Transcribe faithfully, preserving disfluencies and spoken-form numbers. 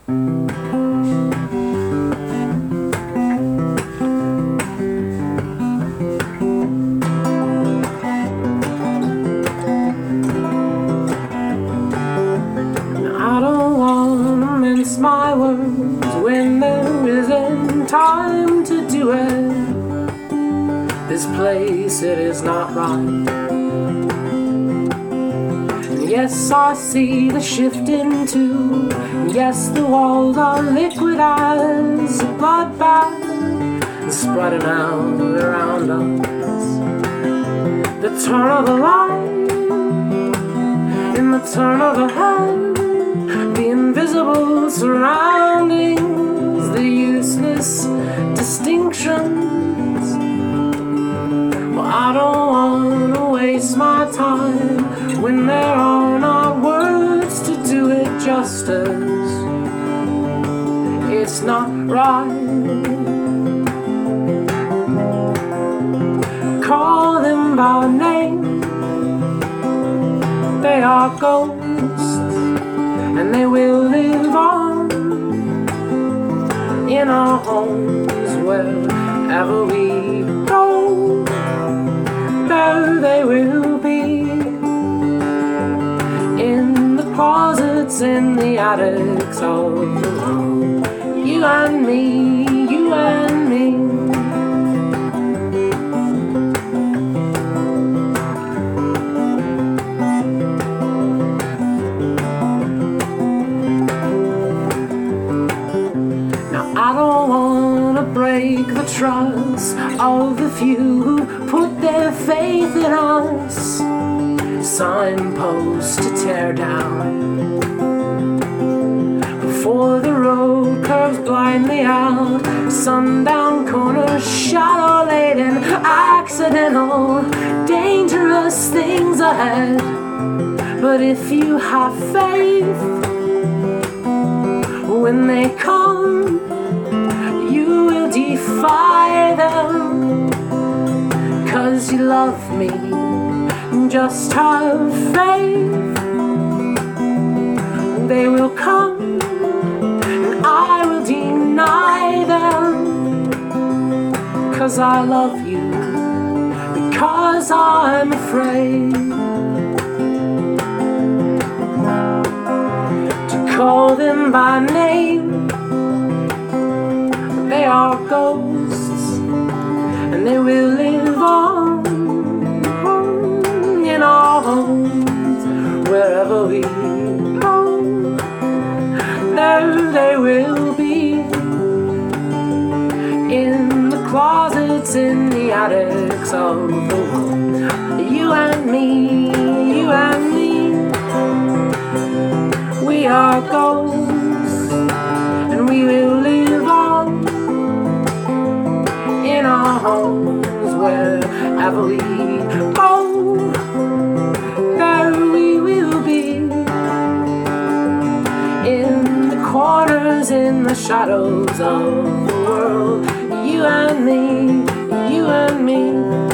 I don't wanna mince my words when there isn't time to do it. This place, it is not right. And yes, I see the shifting too. And yes, the walls are liquid as a bloodbath spreading out around us. The turn of a light in the turn of a head, the invisible surroundings, the useless distinctions. Well, I don't want to waste my time when there are not words to do it justice. It's not right. Call them by name. They are ghosts, and they will live on in our homes wherever we go. There they will be, in the closets, in the attics of the world. You and me, you and me. I don't wanna break the trust of the few who put their faith in us. Signposts to tear down before the road curves blindly out. Sundown corners, shadow laden, accidental, dangerous things ahead. But if you have faith, when they come, you will defy them. 'Cause you love me, just have faith. They will come, and I will deny them. 'Cause I love you, because I'm afraid to call them by name. They are ghosts, and they will live on in our homes wherever we go. There they will be, in the closets, in the attics of the world. You and me, you and me, we are ghosts, and we will live on in our homes wherever we go. There we will be, in the corners, in the shadows of the world. You and me, you and me.